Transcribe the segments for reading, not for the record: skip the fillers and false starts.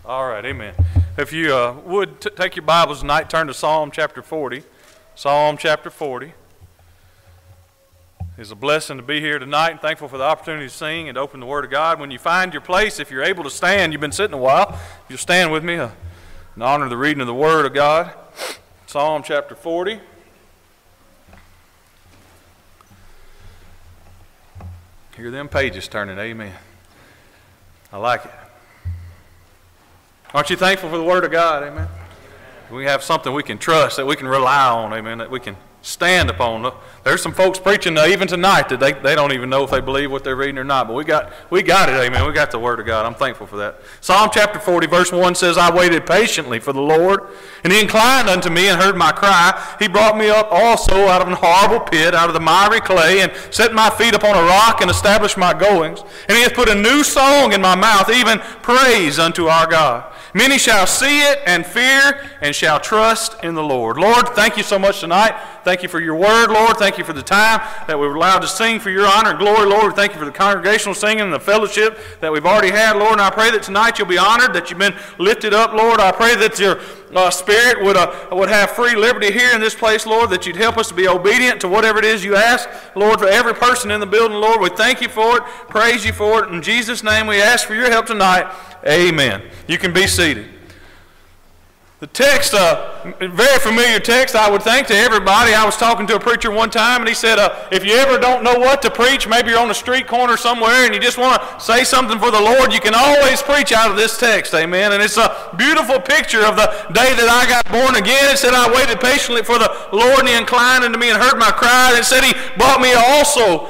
All right, amen. If you would take your Bibles tonight, turn to Psalm chapter 40. Psalm chapter 40. It's a blessing to be here tonight and thankful for the opportunity to sing and to open the Word of God. When you find your place, if you're able to stand, you've been sitting a while, you'll stand with me in honor of the reading of the Word of God. Psalm chapter 40. Hear them pages turning, amen. I like it. Aren't you thankful for the Word of God, amen? We have something we can trust, that we can rely on, amen, that we can stand upon. There's some folks preaching even tonight that they don't even know if they believe what they're reading or not, but we got it, amen. We got the Word of God. I'm thankful for that. Psalm chapter 40, verse 1 says, I waited patiently for the Lord, and He inclined unto me and heard my cry. He brought me up also out of an horrible pit, out of the miry clay, and set my feet upon a rock and established my goings. And He hath put a new song in my mouth, even praise unto our God. Many shall see it and fear and shall trust in the Lord. Lord, thank you so much tonight. Thank you for your word, Lord. Thank you for the time that we were allowed to sing for your honor and glory, Lord. Thank you for the congregational singing and the fellowship that we've already had, Lord. And I pray that tonight you'll be honored, that you've been lifted up, Lord. I pray that your Spirit would have free liberty here in this place, Lord, that you'd help us to be obedient to whatever it is you ask. Lord, for every person in the building, Lord, we thank you for it, praise you for it. In Jesus' name we ask for your help tonight. Amen. You can be seated. The text, very familiar text, I would think, to everybody. I was talking to a preacher one time, and he said, if you ever don't know what to preach, maybe you're on a street corner somewhere, and you just want to say something for the Lord, you can always preach out of this text, amen. And it's a beautiful picture of the day that I got born again. It said, I waited patiently for the Lord, and He inclined unto me and heard my cry. And it said, He brought me also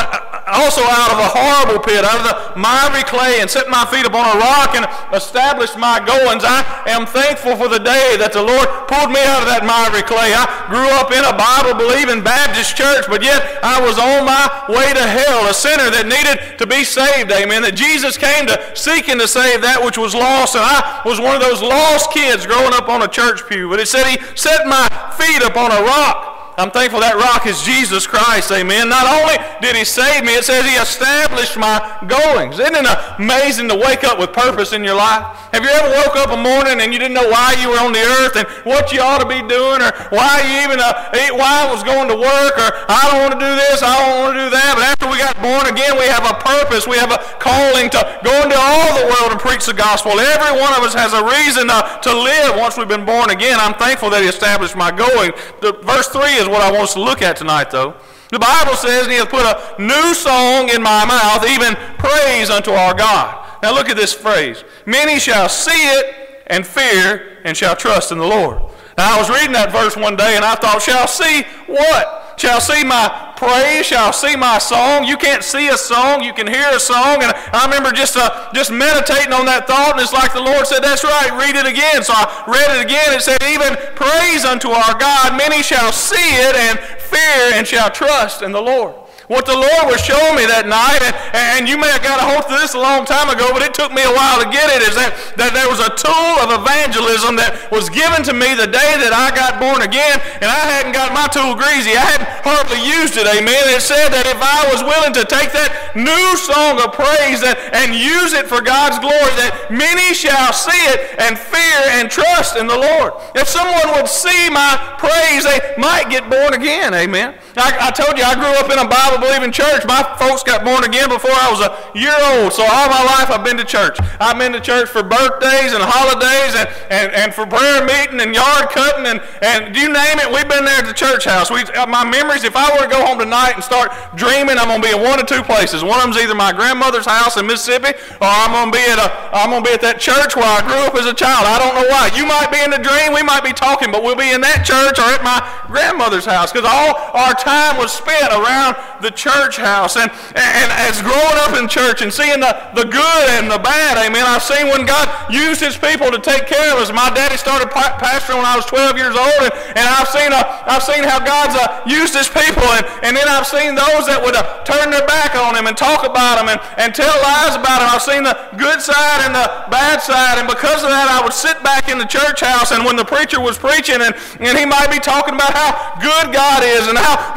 out of a horrible pit, out of the miry clay, and set my feet upon a rock and established my goings. I am thankful for the day that the Lord pulled me out of that miry clay. I grew up in a Bible-believing Baptist church, but yet I was on my way to hell, a sinner that needed to be saved, amen, that Jesus came to seek and to save that which was lost, and I was one of those lost kids growing up on a church pew. But it said He set my feet upon a rock. I'm thankful that rock is Jesus Christ, amen. Not only did He save me, it says He established my goings. Isn't it amazing to wake up with purpose in your life? Have you ever woke up a morning and you didn't know why you were on the earth and what you ought to be doing, or why you even why I was going to work, or I don't want to do this, I don't want to do that. But after we got born again, we have a purpose. We have a calling to go into all the world and preach the gospel. Every one of us has a reason to live once we've been born again. I'm thankful that He established my going. Verse 3 is what I want us to look at tonight, though. The Bible says, He hath put a new song in my mouth, even praise unto our God. Now look at this phrase. Many shall see it and fear and shall trust in the Lord. Now I was reading that verse one day and I thought, shall see what? Shall see my praise, shall see my song. You can't see a song, you can hear a song. And I remember just meditating on that thought, and it's like the Lord said, that's right, read it again. So I read it again. It said, even praise unto our God, many shall see it and fear and shall trust in the Lord. What the Lord was showing me that night, and you may have got a hold of this a long time ago, but it took me a while to get it, is that there was a tool of evangelism that was given to me the day that I got born again, and I hadn't got my tool greasy. I hadn't hardly used it, amen. It said that if I was willing to take that new song of praise and use it for God's glory, that many shall see it and fear and trust in the Lord. If someone would see my praise, they might get born again, amen. I told you I grew up in a Bible-believing church. My folks got born again before I was a year old, so all my life I've been to church. I've been to church for birthdays and holidays and for prayer meeting and yard cutting and you name it, we've been there at the church house. My memories, if I were to go home tonight and start dreaming, I'm going to be in one of two places. One of them's either my grandmother's house in Mississippi, or I'm going to be at that church where I grew up as a child. I don't know why. You might be in the dream, we might be talking, but we'll be in that church or at my grandmother's house, because all our time was spent around the church house. And as growing up in church and seeing the good and the bad, amen, I've seen when God used His people to take care of us. My daddy started pastoring when I was 12 years old, and I've seen how God's used His people, and then I've seen those that would turn their back on Him and talk about Him and tell lies about Him. I've seen the good side and the bad side, and because of that I would sit back in the church house, and when the preacher was preaching and he might be talking about how good God is and how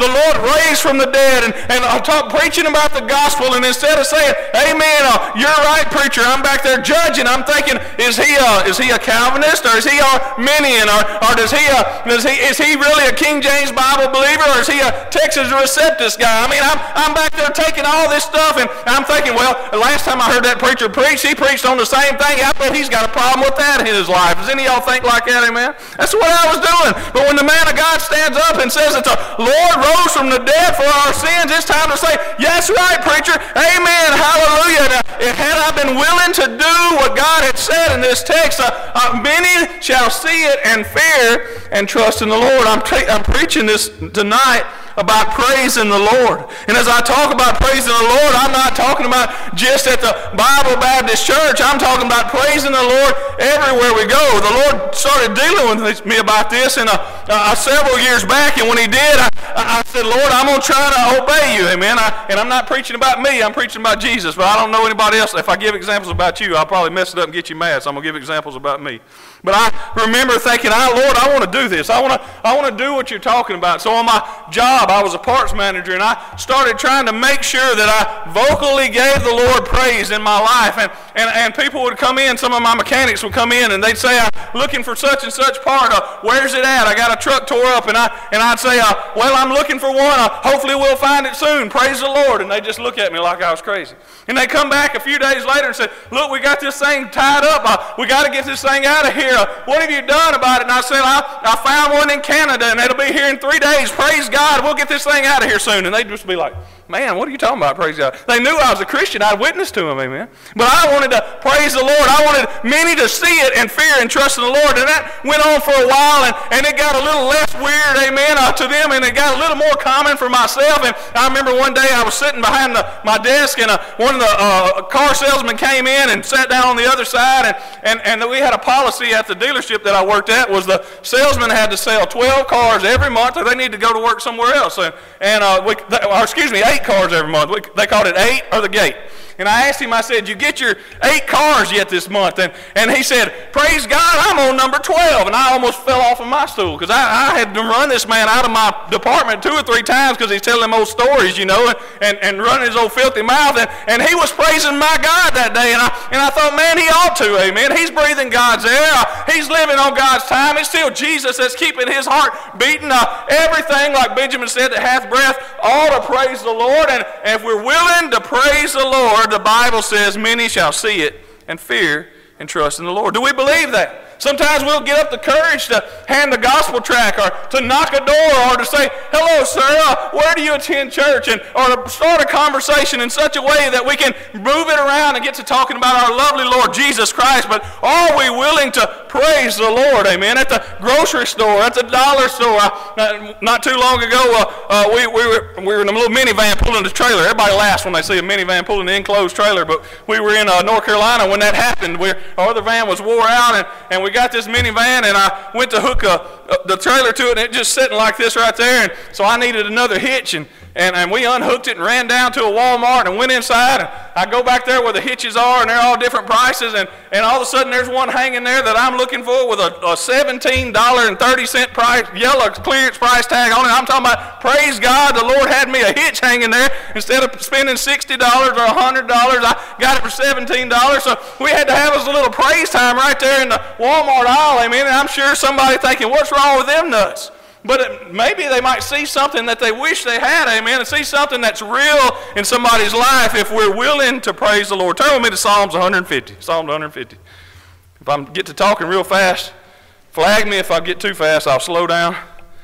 the Lord raised from the dead, and preaching about the gospel, and instead of saying, amen, you're right, preacher, I'm back there judging, I'm thinking, is he a Calvinist, or is he Arminian, or is he really a King James Bible believer, or is he a Texas Receptus guy? I mean, I'm back there taking all this stuff, and I'm thinking, well, the last time I heard that preacher preach, he preached on the same thing. I bet he's got a problem with that in his life. Does any of y'all think like that, amen? That's what I was doing. But when the man of God stands up and says that the Lord rose from the dead for our sins, it's time to say, yes, right, preacher, amen, hallelujah. Now, had I been willing to do what God had said in this text, many shall see it and fear and trust in the Lord. I'm preaching this tonight about praising the Lord. And as I talk about praising the Lord, I'm not talking about just at the Bible Baptist Church. I'm talking about praising the Lord everywhere we go. The Lord started dealing with me about this several years back, and when he did, I said, Lord, I'm going to try to obey you, amen. And I'm not preaching about me, I'm preaching about Jesus, but I don't know anybody else. If I give examples about you, I'll probably mess it up and get you mad, so I'm going to give examples about me. But I remember thinking, Lord, I want to do this. I want to do what you're talking about. So on my job, I was a parts manager, and I started trying to make sure that I vocally gave the Lord praise in my life. And people would come in, some of my mechanics would come in, and they'd say, I'm looking for such and such part. Where's it at? I got a truck tore up. And I'd say, well, I'm looking for one. Hopefully we'll find it soon. Praise the Lord. And they'd just look at me like I was crazy. And they come back a few days later and say, look, we got this thing tied up. We got to get this thing out of here. What have you done about it? And I said, I found one in Canada, and it'll be here in 3 days. Praise God. We'll get this thing out of here soon. And they'd just be like, man, what are you talking about? Praise God. They knew I was a Christian. I'd witnessed to them, amen. But I wanted to praise the Lord. I wanted many to see it and fear and trust in the Lord. And that went on for a while, and it got a little less weird, amen, to them, and it got a little more common for myself. And I remember one day I was sitting behind my desk, and one of the car salesmen came in and sat down on the other side, and we had a policy at the dealership that I worked at was the salesman had to sell 12 cars every month, or they need to go to work somewhere else. And 8 cars every month. They called it 8 or the gate. And I asked him, I said, you get your 8 cars yet this month? And he said, praise God, I'm on number 12. And I almost fell off of my stool because I had to run this man out of my department 2 or 3 times because he's telling them old stories, you know, and running his old filthy mouth. And he was praising my God that day. And I thought, man, he ought to, amen. He's breathing God's air. He's living on God's time. It's still Jesus that's keeping his heart beating. Everything, like Benjamin said, that hath breath, all to praise the Lord. And if we're willing to praise the Lord, the Bible says many shall see it and fear and trust in the Lord. Do we believe that? Sometimes we'll get up the courage to hand the gospel tract or to knock a door or to say, hello, sir, where do you attend church? Or to start a conversation in such a way that we can move it around and get to talking about our lovely Lord Jesus Christ. But are we willing to praise the Lord, amen? At the grocery store, at the dollar store. Not too long ago, we were in a little minivan pulling the trailer. Everybody laughs when they see a minivan pulling the enclosed trailer, but we were in North Carolina when that happened. Our other van was wore out, and we got this minivan, and I went to hook the trailer to it, and it just sitting like this right there, and so I needed another hitch, and we unhooked it and ran down to a Walmart and went inside, and I go back there where the hitches are, and they're all different prices, and all of a sudden there's one hanging there that I'm looking for with a $17.30 price, yellow clearance price tag on it. I'm talking about, praise God, the Lord had me a hitch hanging there. Instead of spending $60 or $100, I got it for $17. So we had to have us a little praise time right there in the Walmart aisle, amen, and I'm sure somebody thinking, what's wrong with them nuts? But maybe they might see something that they wish they had, amen, and see something that's real in somebody's life if we're willing to praise the Lord. Turn with me to Psalms 150. Psalms 150. If I get to talking real fast, flag me. If I get too fast, I'll slow down.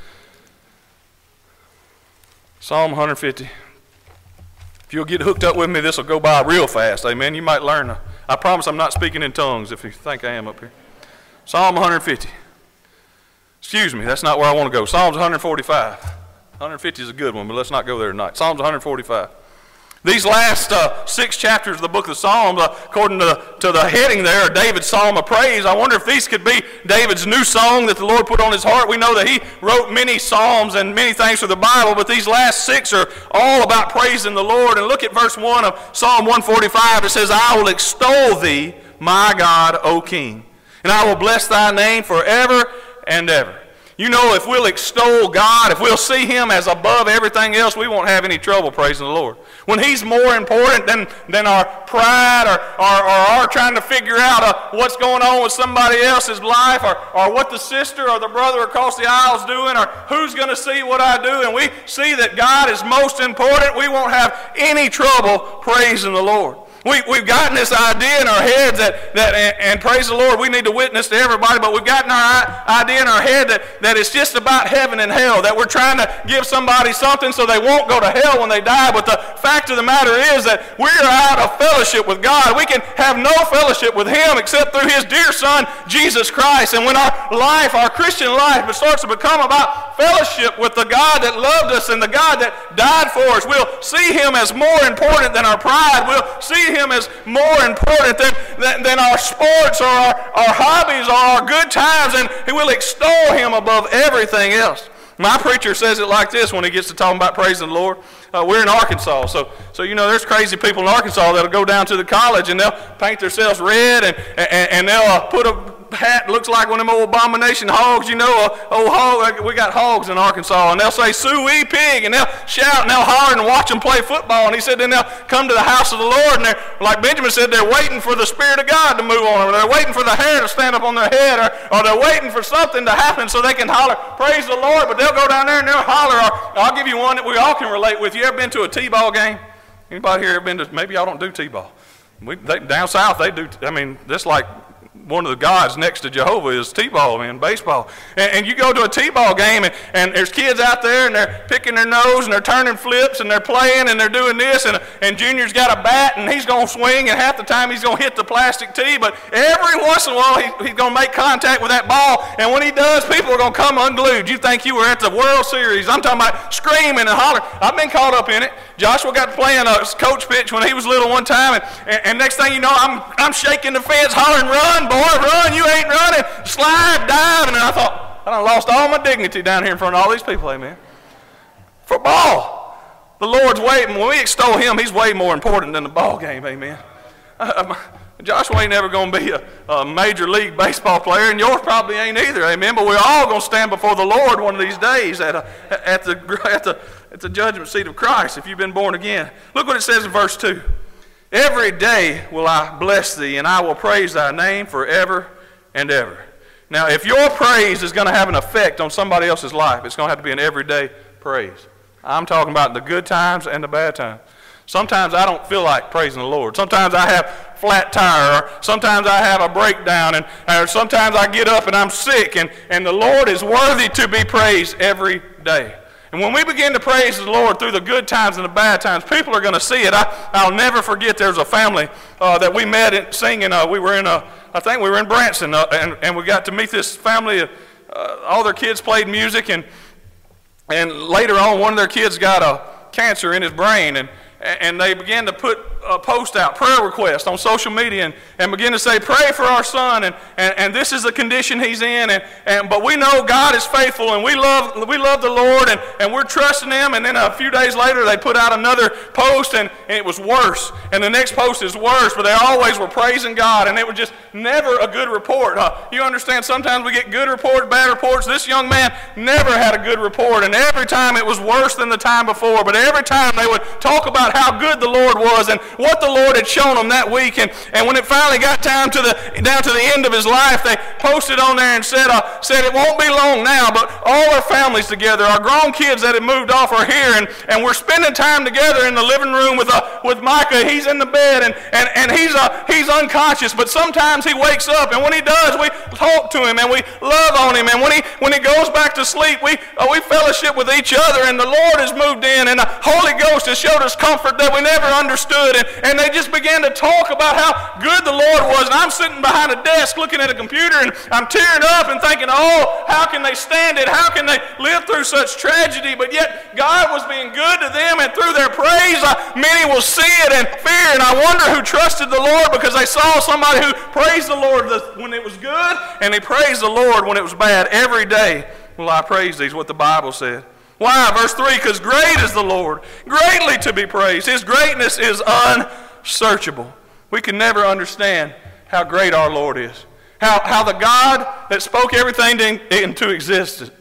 Psalm 150. If you'll get hooked up with me, this will go by real fast, amen. You might learn. I promise I'm not speaking in tongues if you think I am up here. Psalm 150. Excuse me, that's not where I want to go. Psalms 145. 150 is a good one, but let's not go there tonight. Psalms 145. These last 6 chapters of the book of Psalms, according to the heading there, are David's Psalm of Praise. I wonder if these could be David's new song that the Lord put on his heart. We know that he wrote many psalms and many things for the Bible, but these last 6 are all about praising the Lord. And look at verse 1 of Psalm 145. It says, I will extol thee, my God, O King, and I will bless thy name forever and ever. You know, if we'll extol God, if we'll see Him as above everything else, we won't have any trouble praising the Lord. When He's more important than our pride or our trying to figure out what's going on with somebody else's life or what the sister or the brother across the aisle is doing or who's going to see what I do, and we see that God is most important, we won't have any trouble praising the Lord. We've gotten this idea in our heads and praise the Lord, we need to witness to everybody, but we've gotten our idea in our head that it's just about heaven and hell, that we're trying to give somebody something so they won't go to hell when they die. But the fact of the matter is that we're out of fellowship with God. We can have no fellowship with Him except through His dear Son, Jesus Christ. And when our Christian life, starts to become about fellowship with the God that loved us and the God that died for us, we'll see Him as more important than our pride. We'll see Him as more important than our sports or our hobbies or our good times, and He will extol Him above everything else. My preacher says it like this when he gets to talking about praising the Lord. We're in Arkansas, so you know there's crazy people in Arkansas that'll go down to the college and they'll paint themselves red and they'll put a hat looks like one of them old abomination hogs, you know, old hog. We got hogs in Arkansas, and they'll say "Sue-wee pig," and they'll shout and they'll holler and watch them play football. And he said then they'll come to the house of the Lord, and they're, like Benjamin said, they're waiting for the Spirit of God to move on them. They're waiting for the hair to stand up on their head, or they're waiting for something to happen so they can holler, "Praise the Lord." But they'll go down there and they'll holler. Or I'll give you one that we all can relate with. You ever been to a T-ball game? Anybody here ever been to? Maybe y'all don't do T-ball. Down south they do. I mean, that's like one of the gods next to Jehovah is T-ball, man, baseball. And you go to a T-ball game, and there's kids out there, and they're picking their nose, and they're turning flips, and they're playing, and they're doing this, and Junior's got a bat, and he's going to swing, and half the time he's going to hit the plastic tee, but every once in a while he's going to make contact with that ball, and when he does, people are going to come unglued. You think you were at the World Series. I'm talking about screaming and hollering. I've been caught up in it. Joshua got to playing a coach pitch when he was little one time, and next thing you know, I'm shaking the fence, hollering, "Run, boy, run, you ain't running," slide, dive, and I thought, I done lost all my dignity down here in front of all these people, amen. Football, the Lord's way, when we extol Him, He's way more important than the ball game, amen. Joshua ain't never going to be a major league baseball player, and yours probably ain't either, amen, but we're all going to stand before the Lord one of these days at the judgment seat of Christ if you've been born again. Look what it says in verse 2. "Every day will I bless thee, and I will praise thy name forever and ever." Now, if your praise is going to have an effect on somebody else's life, it's going to have to be an everyday praise. I'm talking about the good times and the bad times. Sometimes I don't feel like praising the Lord. Sometimes I have flat tire, or sometimes I have a breakdown, or sometimes I get up and I'm sick, and the Lord is worthy to be praised every day. And when we begin to praise the Lord through the good times and the bad times, people are going to see it. I'll never forget there was a family that we met singing. I think we were in Branson, and we got to meet this family. All their kids played music, and later on one of their kids got a cancer in his brain, and they began to put a post out, prayer request on social media, and begin to say, "Pray for our son, and this is the condition he's in, but we know God is faithful, and we love the Lord, and we're trusting Him." And then a few days later, they put out another post, and it was worse, and the next post is worse, but they always were praising God, and it was just never a good report. You understand, sometimes we get good reports, bad reports. This young man never had a good report, and every time it was worse than the time before, but every time they would talk about how good the Lord was and what the Lord had shown them that week, and when it finally got down to the end of his life, they posted on there and said it won't be long now, but all our families together, our grown kids that had moved off are here, and we're spending time together in the living room with Micah. He's in the bed, and he's unconscious, but sometimes he wakes up, and when he does, we talk to him and we love on him, and when he goes back to sleep, we fellowship with each other, and the Lord has moved in, and the Holy Ghost has showed us comfort that we never understood, and they just began to talk about how good the Lord was, and I'm sitting behind a desk looking at a computer, and I'm tearing up and thinking, oh, how can they stand it? How can they live through such tragedy? But yet God was being good to them, and through their praise, many will see it and fear, and I wonder who trusted the Lord because they saw somebody who praised the Lord when it was good, and they praised the Lord when it was bad. Every day will I praise thee, is what the Bible said. Why? Verse 3, because great is the Lord, greatly to be praised. His greatness is unsearchable. We can never understand how great our Lord is. How the God that spoke everything into existence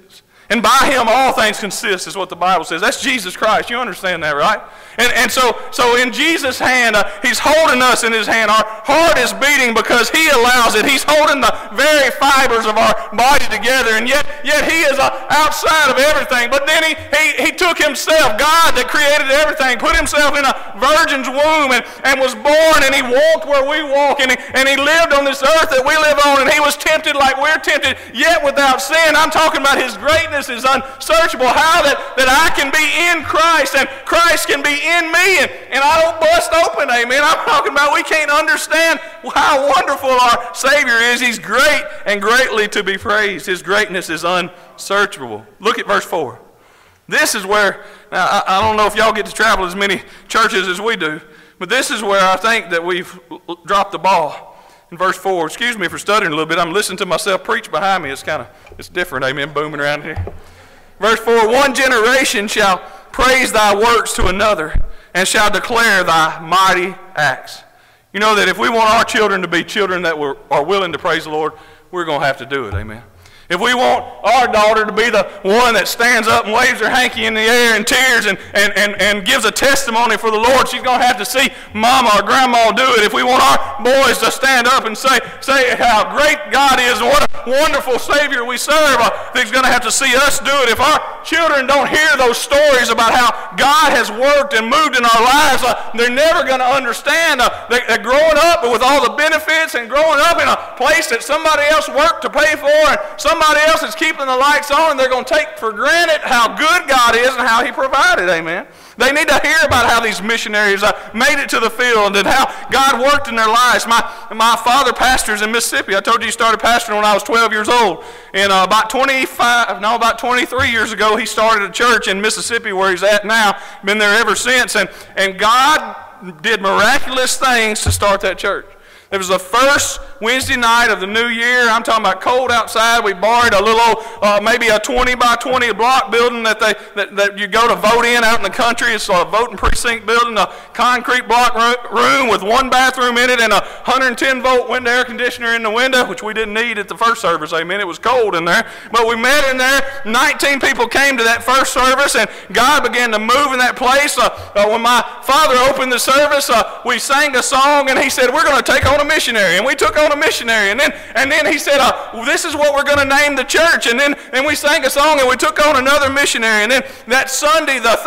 And by him all things consist, is what the Bible says. That's Jesus Christ. You understand that, right? And so in Jesus' hand, he's holding us in his hand. Our heart is beating because he allows it. He's holding the very fibers of our body together, and yet he is outside of everything. But then he took himself, God that created everything, put himself in a virgin's womb and was born, and he walked where we walk, and he lived on this earth that we live on, and he was tempted like we're tempted, yet without sin. I'm talking about his greatness is unsearchable. How that I can be in Christ and Christ can be in me, and I don't bust open, amen. I'm talking about we can't understand how wonderful our Savior is. He's great and greatly to be praised. His greatness is unsearchable. Look at verse 4. This is where, now I don't know if y'all get to travel as many churches as we do, but this is where I think that we've dropped the ball. In verse 4, excuse me for stuttering a little bit. I'm listening to myself preach behind me. It's different, amen, booming around here. Verse 4, one generation shall praise thy works to another, and shall declare thy mighty acts. You know that if we want our children to be children that are willing to praise the Lord, we're going to have to do it, amen. If we want our daughter to be the one that stands up and waves her hanky in the air in tears and gives a testimony for the Lord, she's going to have to see mama or grandma do it. If we want our boys to stand up and say how great God is and what a wonderful Savior we serve, he's going to have to see us do it. If our children don't hear those stories about how God has worked and moved in our lives, they're never going to understand that growing up with all the benefits and growing up in a place that somebody else worked to pay for and somebody else is keeping the lights on, and they're going to take for granted how good God is and how he provided, amen. They need to hear about how these missionaries made it to the field and how God worked in their lives. My father pastors in Mississippi. I told you he started pastoring when I was 12 years old. And about 23 years ago, he started a church in Mississippi where he's at now. Been there ever since. And God did miraculous things to start that church. It was the first Wednesday night of the new year. I'm talking about cold outside. We borrowed a little old, maybe a 20 by 20 block building that you go to vote in out in the country. It's a voting precinct building, a concrete block room with one bathroom in it and a 110-volt window air conditioner in the window, which we didn't need at the first service. Amen. It was cold in there. But we met in there. 19 people came to that first service, and God began to move in that place. When my father opened the service, we sang a song, and he said, we're going to take on a missionary. And we took on a missionary. And then he said, this is what we're going to name the church. And we sang a song, and we took on another missionary. And then that Sunday, the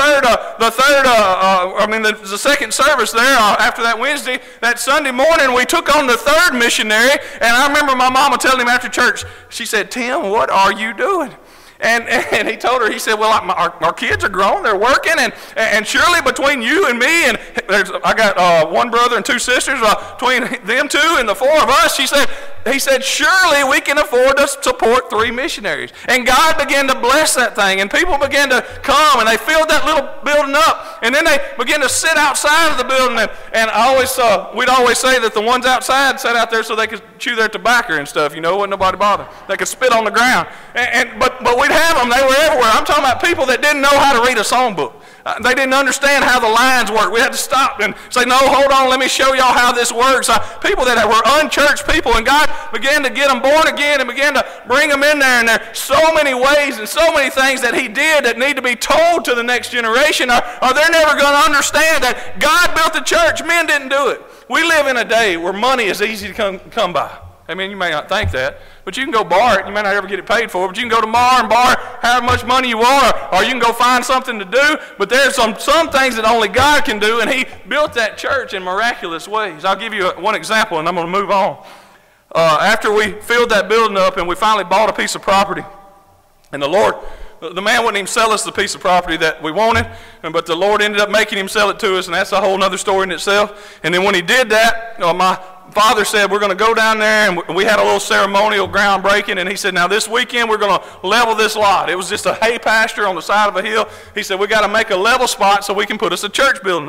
second service there after that Wednesday, that Sunday morning, we took on the third missionary. And I remember my mama telling him after church, she said, Tim, what are you doing? And he told her, he said, well, our kids are grown, they're working, and surely between you and me, and I got one brother and two sisters, between them two and the four of us, he said, surely we can afford to support 3 missionaries. And God began to bless that thing, and people began to come, and they filled that little building up, and then they began to sit outside of the building, and we'd always say that the ones outside sat out there so they could chew their tobacco and stuff, wasn't nobody bother. They could spit on the ground, but we'd have them, they were everywhere. I'm talking about people that didn't know how to read a songbook. They didn't understand how the lines work. We had to stop and say, no, hold on, let me show y'all how this works. People that were unchurched people, and God began to get them born again and began to bring them in there. And there are so many ways and so many things that he did that need to be told to the next generation, or they're never going to understand that God built the church. Men didn't do it. We live in a day where money is easy to come by. I mean, you may not think that, but you can go borrow it. You may not ever get it paid for, but you can go tomorrow and borrow however much money you want, or you can go find something to do. But there's some things that only God can do, and he built that church in miraculous ways. I'll give you one example, and I'm going to move on. After we filled that building up and we finally bought a piece of property, and the man wouldn't even sell us the piece of property that we wanted, but the Lord ended up making him sell it to us, and that's a whole other story in itself. And then when he did that, my father said, we're going to go down there, and we had a little ceremonial groundbreaking, and he said, now this weekend we're going to level this lot. It was just a hay pasture on the side of a hill. He said, we got to make a level spot so we can put us a church building up.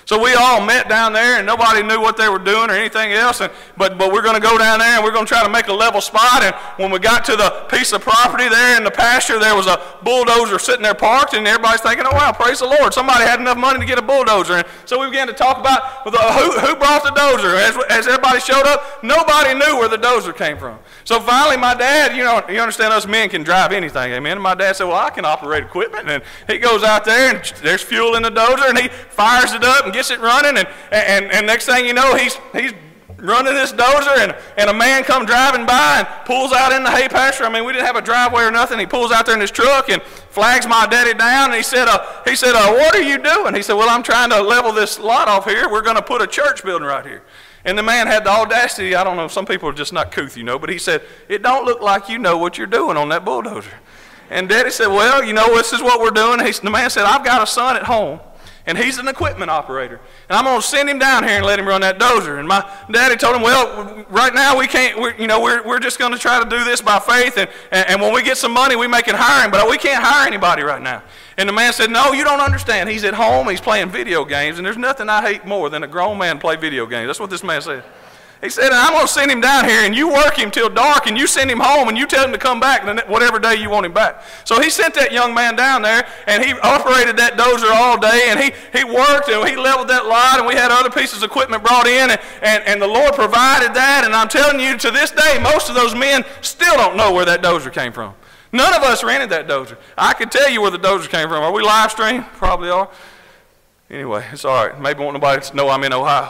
So we all met down there, and nobody knew what they were doing or anything else. But we're going to go down there, and we're going to try to make a level spot. And when we got to the piece of property there in the pasture, there was a bulldozer sitting there parked, and everybody's thinking, oh, wow, praise the Lord. Somebody had enough money to get a bulldozer. And so we began to talk about who brought the dozer. As everybody showed up, nobody knew where the dozer came from. So finally, my dad, you understand us men can drive anything, amen? And my dad said, well, I can operate equipment. And he goes out there, and there's fuel in the dozer, and he fires it up and gets it running, and next thing you know, he's running this dozer, and a man come driving by and pulls out in the hay pasture. I mean, we didn't have a driveway or nothing. He pulls out there in his truck and flags my daddy down, and he said, what are you doing? He said, well, I'm trying to level this lot off here. We're going to put a church building right here. And the man had the audacity, I don't know, some people are just not couth, but he said, it don't look like you know what you're doing on that bulldozer. And Daddy said, well, this is what we're doing. The man said, I've got a son at home, and he's an equipment operator. And I'm going to send him down here and let him run that dozer. And my daddy told him, well, right now we can't, we're just going to try to do this by faith. And when we get some money, we can hire him. But we can't hire anybody right now. And the man said, no, you don't understand. He's at home. He's playing video games. And there's nothing I hate more than a grown man play video games. That's what this man said. He said, I'm going to send him down here, and you work him till dark, and you send him home, and you tell him to come back whatever day you want him back. So he sent that young man down there, and he operated that dozer all day, and he worked, and he leveled that lot, and we had other pieces of equipment brought in, and the Lord provided that. And I'm telling you, to this day, most of those men still don't know where that dozer came from. None of us rented that dozer. I could tell you where the dozer came from. Are we live stream? Probably are. Anyway, it's all right. Maybe won't nobody know I'm in Ohio.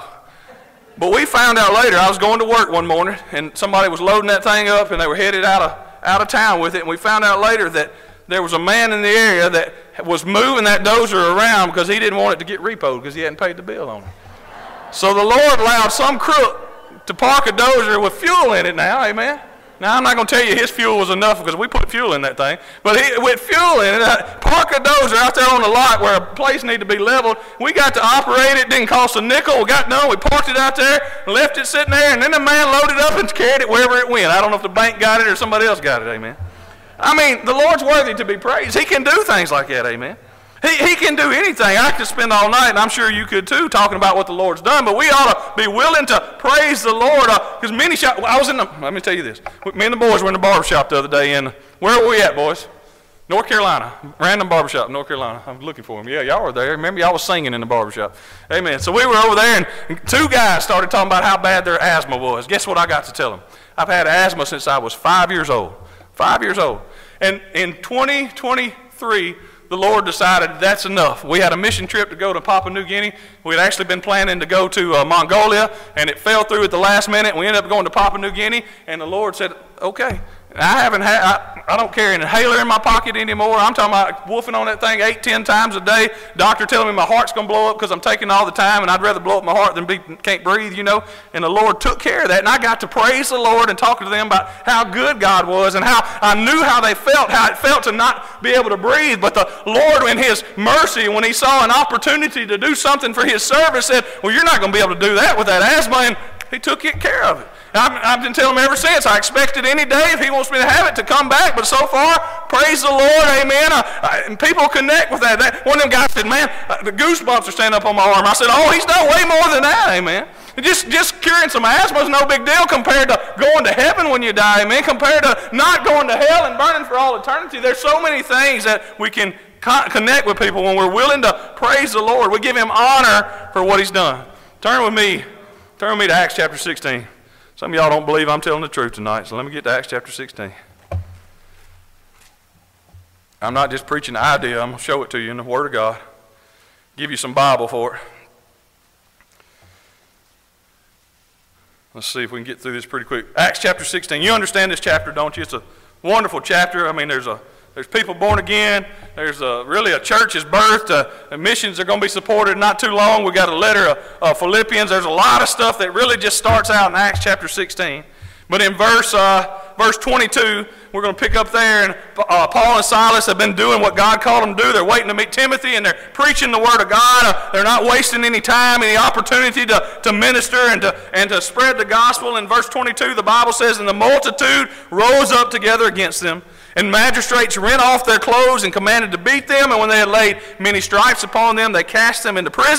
But we found out later, I was going to work one morning, and somebody was loading that thing up, and they were headed out of town with it. And we found out later that there was a man in the area that was moving that dozer around because he didn't want it to get repoed because he hadn't paid the bill on it. So the Lord allowed some crook to park a dozer with fuel in it now, amen? Now, I'm not going to tell you his fuel was enough because we put fuel in that thing. But with fuel in it, park a dozer out there on the lot where a place needed to be leveled. We got to operate it. Didn't cost a nickel. We got done. We parked it out there, left it sitting there, and then the man loaded up and carried it wherever it went. I don't know if the bank got it or somebody else got it, amen. I mean, the Lord's worthy to be praised. He can do things like that, amen. He can do anything. I could spend all night, and I'm sure you could too, talking about what the Lord's done. But we ought to be willing to praise the Lord. Because let me tell you this. Me and the boys were in the barbershop the other day. Where were we at, boys? North Carolina. Random barbershop, North Carolina. I'm looking for them. Yeah, y'all were there. Remember, y'all was singing in the barbershop. Amen. So we were over there, and two guys started talking about how bad their asthma was. Guess what I got to tell them? I've had asthma since I was 5 years old. 5 years old. And in 2023, the Lord decided that's enough. We had a mission trip to go to Papua New Guinea. We had actually been planning to go to Mongolia, and it fell through at the last minute. We ended up going to Papua New Guinea, and the Lord said, okay. I don't carry an inhaler in my pocket anymore. I'm talking about woofing on that thing 8-10 times a day. Doctor telling me my heart's going to blow up because I'm taking all the time, and I'd rather blow up my heart than can't breathe, And the Lord took care of that, and I got to praise the Lord and talk to them about how good God was and how I knew how they felt, how it felt to not be able to breathe. But the Lord, in His mercy, when He saw an opportunity to do something for His service, said, well, you're not going to be able to do that with that asthma, and He took care of it. I've been telling him ever since. I expected any day, if he wants me to have it, to come back. But so far, praise the Lord, amen. And people connect with that. One of them guys said, man, the goosebumps are standing up on my arm. I said, oh, he's done way more than that, amen. Just curing some asthma is no big deal compared to going to heaven when you die, amen. Compared to not going to hell and burning for all eternity. There's so many things that we can connect with people when we're willing to praise the Lord. We give Him honor for what He's done. Turn with me to Acts chapter 16. Some of y'all don't believe I'm telling the truth tonight, so let me get to Acts chapter 16. I'm not just preaching the idea. I'm going to show it to you in the Word of God. Give you some Bible for it. Let's see if we can get through this pretty quick. Acts chapter 16. You understand this chapter, don't you? It's a wonderful chapter. I mean, there's people born again. There's really a church is birthed. Missions are going to be supported not too long. We got a letter of Philippians. There's a lot of stuff that really just starts out in Acts chapter 16. But in verse 22, we're going to pick up there, and Paul and Silas have been doing what God called them to do. They're waiting to meet Timothy, and they're preaching the Word of God. They're not wasting any time, any opportunity to minister and to spread the gospel. In verse 22, the Bible says, and the multitude rose up together against them. And magistrates rent off their clothes and commanded to beat them. And when they had laid many stripes upon them, they cast them into prison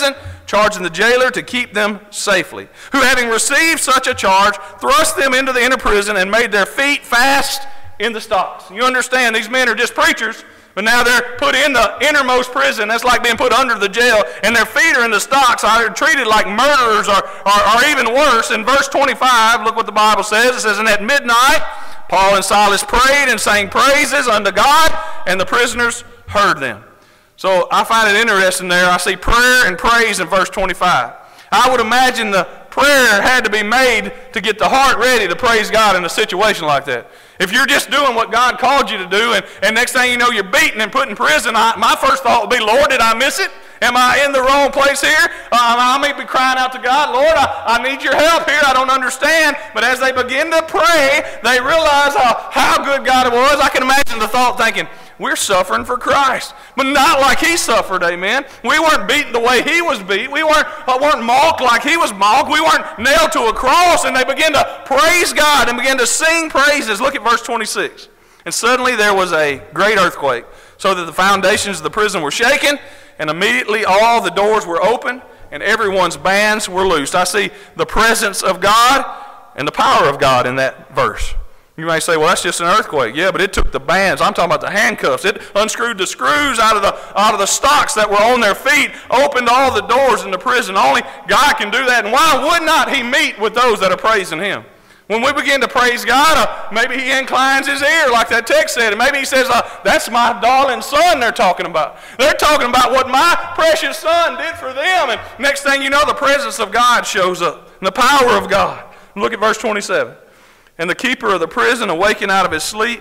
charging the jailer to keep them safely, who having received such a charge, thrust them into the inner prison and made their feet fast in the stocks. You understand, these men are just preachers, but now they're put in the innermost prison. That's like being put under the jail, and their feet are in the stocks. They're treated like murderers or even worse. In verse 25, look what the Bible says. It says, and at midnight, Paul and Silas prayed and sang praises unto God, and the prisoners heard them. So I find it interesting there. I see prayer and praise in verse 25. I would imagine the prayer had to be made to get the heart ready to praise God in a situation like that. If you're just doing what God called you to do, and next thing you know you're beaten and put in prison, my first thought would be, Lord, did I miss it? Am I in the wrong place here? I may be crying out to God, Lord, I need your help here. I don't understand. But as they begin to pray, they realize how good God was. I can imagine the thought thinking, we're suffering for Christ, but not like he suffered, amen. We weren't beaten the way he was beat. We weren't mocked like he was mocked. We weren't nailed to a cross, and they began to praise God and began to sing praises. Look at verse 26. And suddenly there was a great earthquake, so that the foundations of the prison were shaken, and immediately all the doors were open, and everyone's bands were loosed. I see the presence of God and the power of God in that verse. You may say, well, that's just an earthquake. Yeah, but it took the bands. I'm talking about the handcuffs. It unscrewed the screws out of the stocks that were on their feet, opened all the doors in the prison. Only God can do that. And why would not he meet with those that are praising him? When we begin to praise God, maybe he inclines his ear like that text said. And maybe he says, that's my darling son they're talking about. They're talking about what my precious son did for them. And next thing you know, the presence of God shows up. And the power of God. Look at verse 27. And the keeper of the prison, awaking out of his sleep,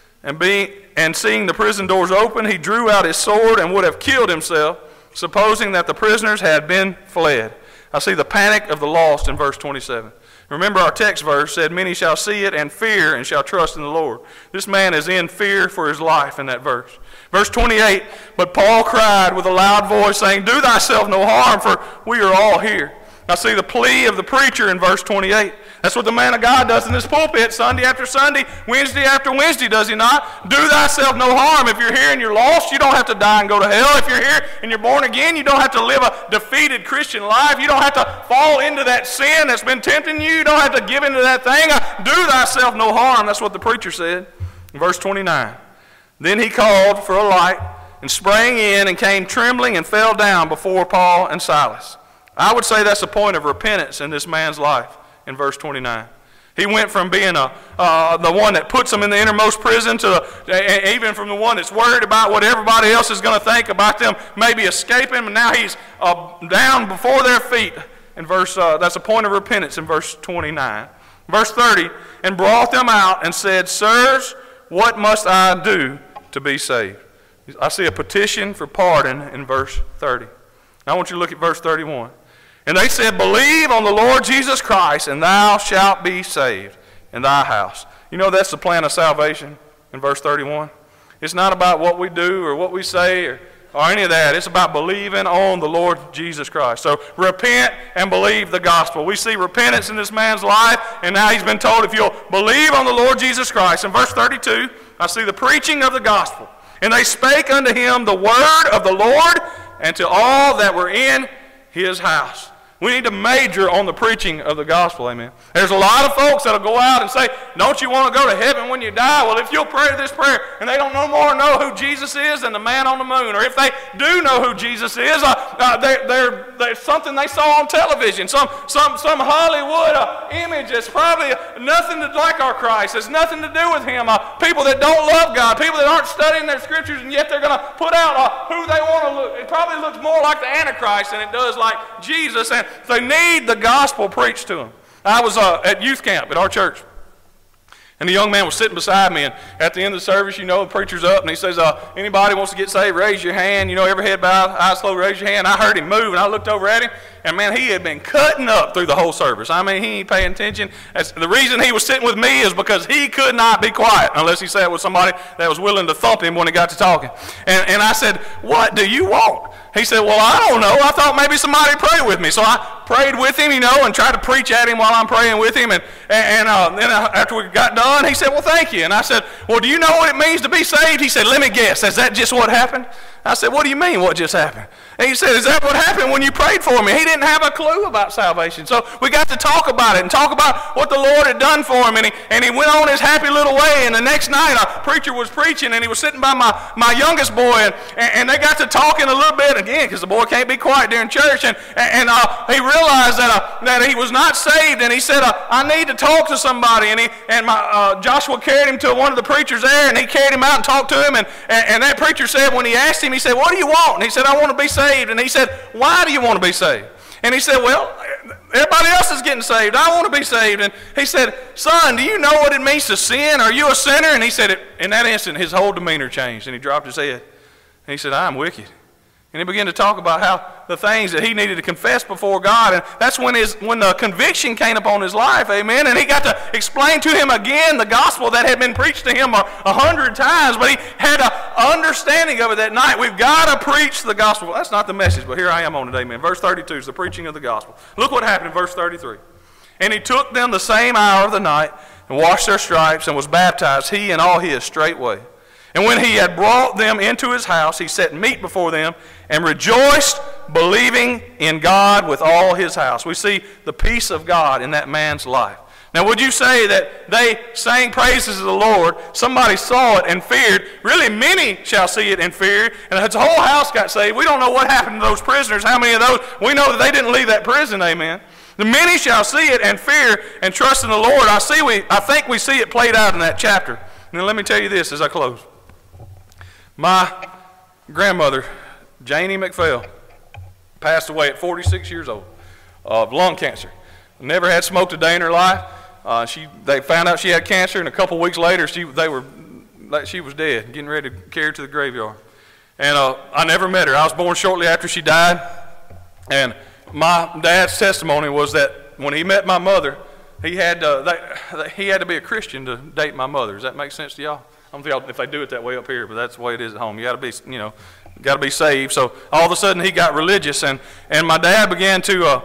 and seeing the prison doors open, he drew out his sword and would have killed himself, supposing that the prisoners had been fled. I see the panic of the lost in verse 27. Remember our text verse said, many shall see it and fear and shall trust in the Lord. This man is in fear for his life in that verse. Verse 28, but Paul cried with a loud voice, saying, do thyself no harm, for we are all here. I see the plea of the preacher in verse 28. That's what the man of God does in this pulpit Sunday after Sunday, Wednesday after Wednesday, does he not? Do thyself no harm. If you're here and you're lost, you don't have to die and go to hell. If you're here and you're born again, you don't have to live a defeated Christian life. You don't have to fall into that sin that's been tempting you. You don't have to give into that thing. Do thyself no harm. That's what the preacher said. In verse 29, then he called for a light and sprang in and came trembling and fell down before Paul and Silas. I would say that's a point of repentance in this man's life in verse 29. He went from being the one that puts him in the innermost prison to even from the one that's worried about what everybody else is going to think about them maybe escaping, and now he's down before their feet. That's a point of repentance in verse 29. Verse 30, and brought them out and said, sirs, what must I do to be saved? I see a petition for pardon in verse 30. Now I want you to look at verse 31. And they said, believe on the Lord Jesus Christ, and thou shalt be saved in thy house. You know that's the plan of salvation in verse 31. It's not about what we do or what we say or any of that. It's about believing on the Lord Jesus Christ. So repent and believe the gospel. We see repentance in this man's life, and now he's been told if you'll believe on the Lord Jesus Christ. In verse 32, I see the preaching of the gospel. And they spake unto him the word of the Lord, and to all that were in his house. We need to major on the preaching of the gospel, amen. There's a lot of folks that'll go out and say, don't you want to go to heaven when you die? Well, if you'll pray this prayer, and they don't no more know who Jesus is than the man on the moon, or if they do know who Jesus is, there's something they saw on television, some Hollywood image that's probably nothing like our Christ. It's nothing to do with him. People that don't love God, people that aren't studying their scriptures, and yet they're going to put out who they want to look. It probably looks more like the Antichrist than it does like Jesus, and they need the gospel preached to them. I was at youth camp at our church, and the young man was sitting beside me, and at the end of the service, the preacher's up, and he says, anybody wants to get saved, raise your hand. Every head bowed, eyes closed, raise your hand. I heard him move, and I looked over at him, and man, he had been cutting up through the whole service. I mean, he ain't paying attention. The reason he was sitting with me is because he could not be quiet unless he sat with somebody that was willing to thump him when he got to talking. And I said, what do you want? He said, well, I don't know. I thought maybe somebody would pray with me. So I prayed with him, and tried to preach at him while I'm praying with him. And then after we got done, he said, well, thank you. And I said, well, do you know what it means to be saved? He said, let me guess. Is that just what happened? I said, what do you mean, what just happened? And he said, is that what happened when you prayed for me? He didn't have a clue about salvation. So we got to talk about it and talk about what the Lord had done for him. And he went on his happy little way. And the next night, a preacher was preaching, and he was sitting by my youngest boy. And they got to talking a little bit again, because the boy can't be quiet during church. And he realized that he was not saved. And he said, I need to talk to somebody. And Joshua carried him to one of the preachers there, and he carried him out and talked to him. And that preacher said, when he asked him, he said, what do you want? And he said, I want to be saved. And he said, why do you want to be saved? And he said, well, everybody else is getting saved. I want to be saved. And he said, son, do you know what it means to sin? Are you a sinner? And he said, in that instant, his whole demeanor changed, and he dropped his head. And he said, I am wicked. And he began to talk about how the things that he needed to confess before God. And that's when the conviction came upon his life, amen. And he got to explain to him again the gospel that had been preached to him 100 times. But he had an understanding of it that night. We've got to preach the gospel. That's not the message, but here I am on it, amen. Verse 32 is the preaching of the gospel. Look what happened in verse 33. And he took them the same hour of the night and washed their stripes and was baptized, he and all his, straightway. And when he had brought them into his house, he set meat before them and rejoiced, believing in God with all his house. We see the peace of God in that man's life. Now, would you say that they sang praises of the Lord, somebody saw it and feared? Really, many shall see it and fear. And his whole house got saved. We don't know what happened to those prisoners, how many of those. We know that they didn't leave that prison, amen. The many shall see it and fear and trust in the Lord. I think we see it played out in that chapter. And let me tell you this as I close. My grandmother, Janie McPhail, passed away at 46 years old of lung cancer. Never had smoked a day in her life. They found out she had cancer, and a couple weeks later, she was dead, getting ready to carry her to the graveyard. And I never met her. I was born shortly after she died. And my dad's testimony was that when he met my mother, he had to be a Christian to date my mother. Does that make sense to y'all? I don't know if they do it that way up here, but that's the way it is at home. You got to be saved. So all of a sudden he got religious, and my dad began to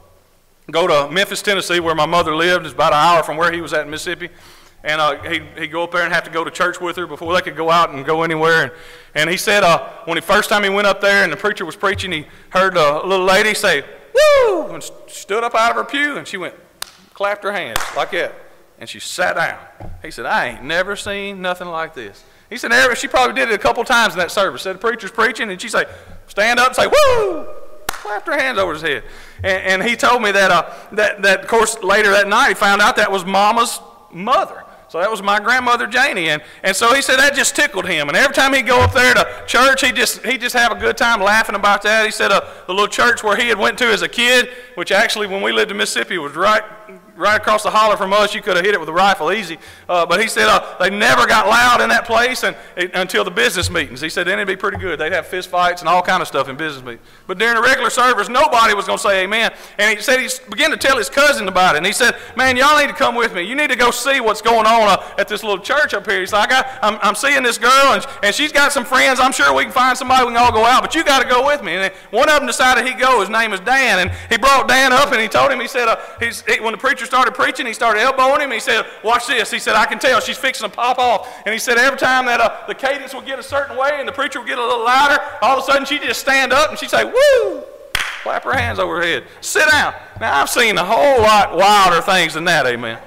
go to Memphis, Tennessee, where my mother lived. It's about an hour from where he was at in Mississippi. And he'd go up there and have to go to church with her before they could go out and go anywhere. And he said when the first time he went up there and the preacher was preaching, he heard a little lady say, "Woo!" and stood up out of her pew, and she went, clapped her hands like that. And she sat down. He said, I ain't never seen nothing like this. He said, she probably did it a couple times in that service. Said the preacher's preaching, and she'd say, stand up and say, woo! Clapped her hands over his head. And he told me that, of course, later that night, he found out that was Mama's mother. So that was my grandmother, Janie. And so he said that just tickled him. And every time he'd go up there to church, he'd just have a good time laughing about that. He said the little church where he had went to as a kid, which actually when we lived in Mississippi was right across the holler from us. You could have hit it with a rifle easy. But he said they never got loud in that place until the business meetings. He said then it'd be pretty good. They'd have fist fights and all kind of stuff in business meetings. But during the regular service, nobody was going to say amen. And he said he began to tell his cousin about it. And he said, man, y'all need to come with me. You need to go see what's going on at this little church up here. He said, I'm seeing this girl, and she's got some friends. I'm sure we can find somebody we can all go out, but you got to go with me. And one of them decided he'd go. His name is Dan. And he brought Dan up, and he told him, he said, when the preacher started preaching, he started elbowing him. He said, watch this. He said, I can tell she's fixing to pop off. And he said every time that the cadence would get a certain way and the preacher would get a little louder, all of a sudden she'd just stand up and she'd say, woo! Clap her hands over her head. Sit down. Now, I've seen a whole lot wilder things than that, amen.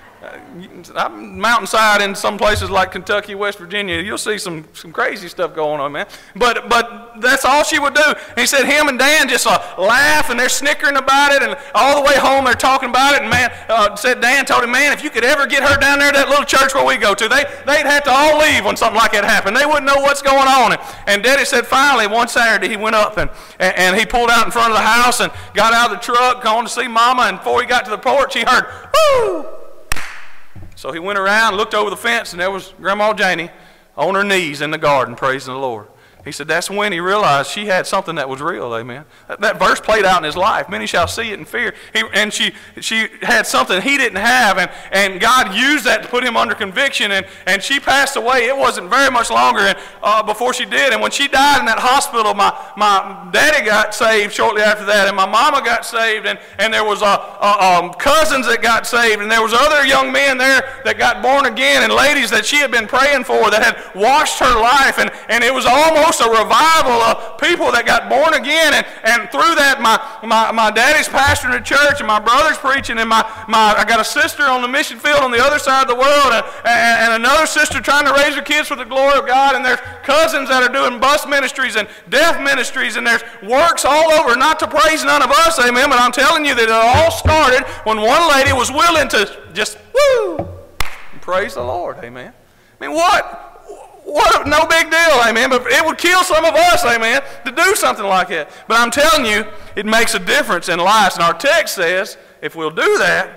Mountainside in some places like Kentucky, West Virginia, you'll see some crazy stuff going on, man. But that's all she would do. And he said him and Dan just laugh, and they're snickering about it, and all the way home they're talking about it. And man, Dan told him, man, if you could ever get her down there to that little church where we go to, they'd have to all leave when something like that happened. They wouldn't know what's going on. And Daddy said finally one Saturday he went up and he pulled out in front of the house and got out of the truck, going to see Mama, and before he got to the porch he heard, woo! So he went around, looked over the fence, and there was Grandma Janie on her knees in the garden praising the Lord. He said that's when he realized she had something that was real, amen. That verse played out in his life. Many shall see it and fear. And she had something he didn't have, and God used that to put him under conviction, and she passed away. It wasn't very much longer before she did. And when she died in that hospital, my daddy got saved shortly after that, and my mama got saved, and there was cousins that got saved, and there was other young men there that got born again, and ladies that she had been praying for that had washed her life, and it was almost almost a revival of people that got born again. And through that, my daddy's pastoring a church, and my brother's preaching, and I got a sister on the mission field on the other side of the world, and another sister trying to raise her kids for the glory of God, and there's cousins that are doing bus ministries and deaf ministries, and there's works all over, not to praise none of us, amen, but I'm telling you that it all started when one lady was willing to just, woo, praise the Lord, amen. I mean, what, no big deal, amen, but it would kill some of us, amen, to do something like that. But I'm telling you, it makes a difference in lives, and our text says, if we'll do that,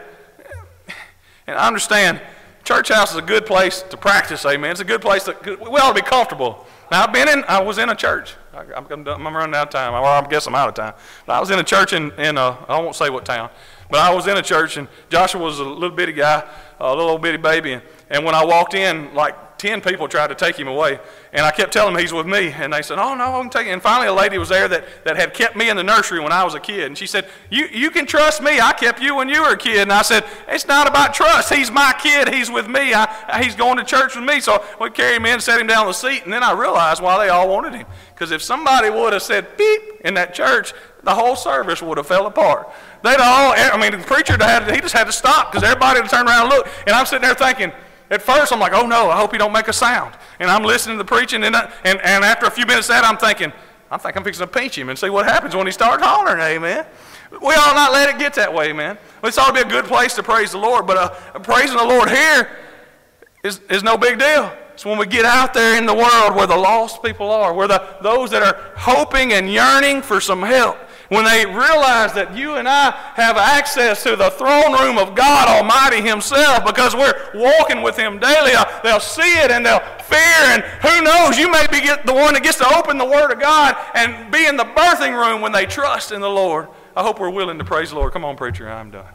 and I understand, church house is a good place to practice, amen. It's a good place we ought to be comfortable. Now, I was in a church. I'm running out of time. Well, I guess I'm out of time. But I was in a church in I won't say what town, but I was in a church, and Joshua was a little bitty guy, a little old bitty baby, and when I walked in, like 10 people tried to take him away, and I kept telling them he's with me, and they said, oh, no, I can take him. And finally a lady was there that had kept me in the nursery when I was a kid, and she said, you can trust me. I kept you when you were a kid. And I said, it's not about trust. He's my kid. He's with me. He's going to church with me. So we carried him in, set him down on the seat, and then I realized why they all wanted him. Because if somebody would have said beep in that church, the whole service would have fell apart. The preacher, he just had to stop because everybody would turn around and look. And I'm sitting there thinking, at first I'm like, oh no, I hope he don't make a sound. And I'm listening to the preaching, and after a few minutes of that, I'm thinking I'm fixing to pinch him and see what happens when he starts hollering, amen. We ought not let it get that way, man. This ought to be a good place to praise the Lord, but praising the Lord here is no big deal. It's when we get out there in the world where the lost people are, where those that are hoping and yearning for some help, when they realize that you and I have access to the throne room of God Almighty Himself because we're walking with Him daily, they'll see it and they'll fear, and who knows, you may be the one that gets to open the Word of God and be in the birthing room when they trust in the Lord. I hope we're willing to praise the Lord. Come on, preacher, I'm done.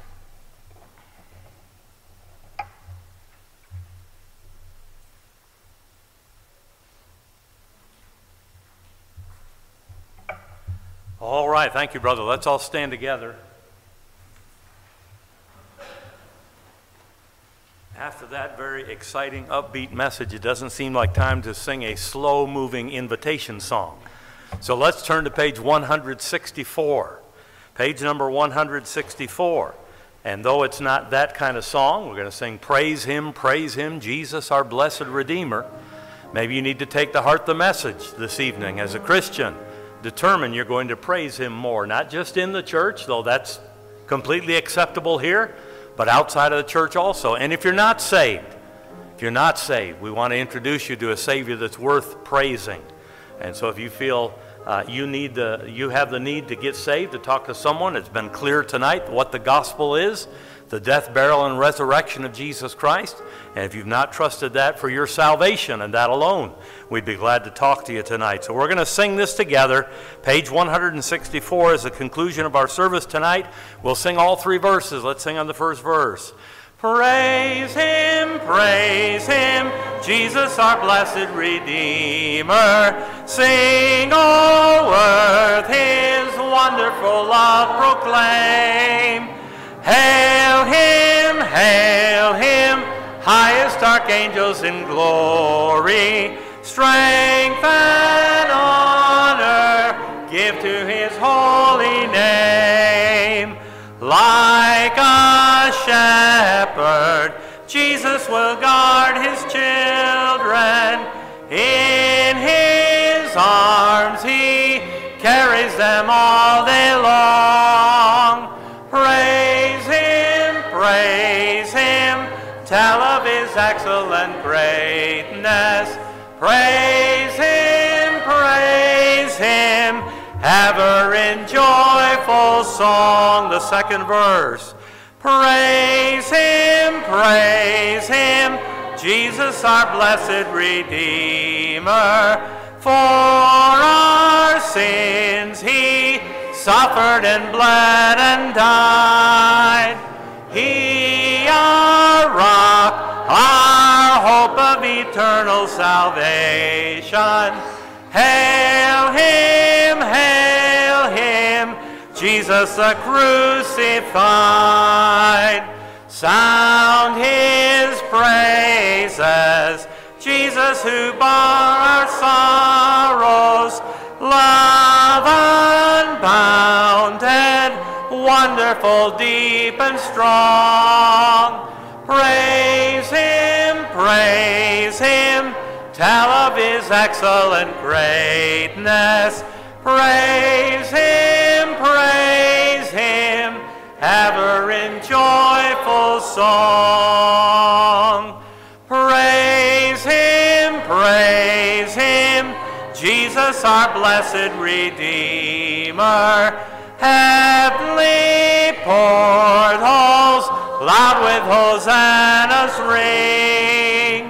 All right, thank you, brother. Let's all stand together. After that very exciting, upbeat message, it doesn't seem like time to sing a slow-moving invitation song. So let's turn to page 164. Page number 164. And though it's not that kind of song, we're going to sing Praise Him, Jesus, our blessed Redeemer. Maybe you need to take to heart the message this evening as a Christian. Determine you're going to praise Him more, not just in the church, though that's completely acceptable here, but outside of the church also. And if you're not saved, we want to introduce you to a Savior that's worth praising. And so if you feel you have the need to get saved, to talk to someone, it's been clear tonight what the gospel is, the death, burial, and resurrection of Jesus Christ. And if you've not trusted that for your salvation and that alone, we'd be glad to talk to you tonight. So we're going to sing this together. Page 164 is the conclusion of our service tonight. We'll sing all three verses. Let's sing on the first verse. Praise Him, Jesus our blessed Redeemer. Sing, O earth, His wonderful love proclaim. Hail Him, highest archangels in glory. Strength and honor give to His holy name. Like a shepherd, Jesus will guard His children. In His arms He carries them all day long. Praise Him, tell of His excellent greatness. Praise Him, ever in joyful song. The second verse. Praise Him, Jesus our blessed Redeemer. For our sins He suffered and bled and died. He our rock, our hope of eternal salvation. Hail Him, Jesus the crucified. Sound His praises, Jesus who bore our sorrows, love unbounded, wonderful, deep, and strong. Praise him, tell of his excellent greatness. Praise him, ever in joyful song. Praise him, Jesus our blessed Redeemer. Heavenly portals loud with hosannas ring.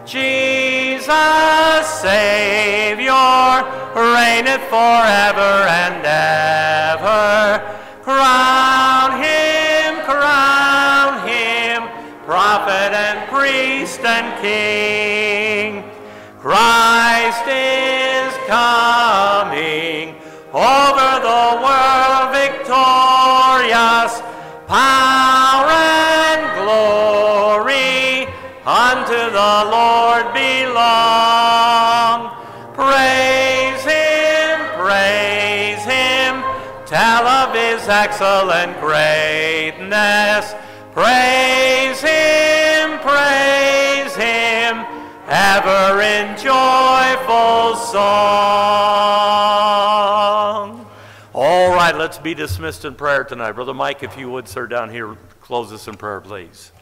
Jesus Savior reigneth forever and ever. Crown him, prophet and priest and king. Christ is coming, over the world victorious. Power and glory unto the Lord belong. Praise him, tell of his excellent greatness. Praise him, ever in joyful song. All right, let's be dismissed in prayer tonight. Brother Mike, if you would, sir, down here, close us in prayer, please.